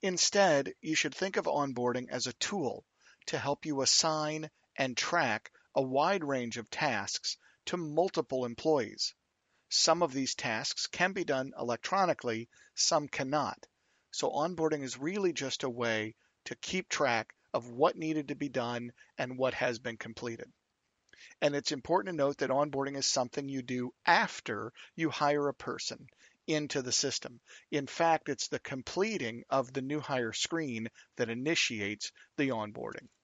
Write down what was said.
Instead, you should think of onboarding as a tool to help you assign and track a wide range of tasks to multiple employees. Some of these tasks can be done electronically, some cannot. So onboarding is really just a way to keep track of what needed to be done and what has been completed. And it's important to note that onboarding is something you do after you hire a person into the system. In fact, it's the completing of the new hire screen that initiates the onboarding.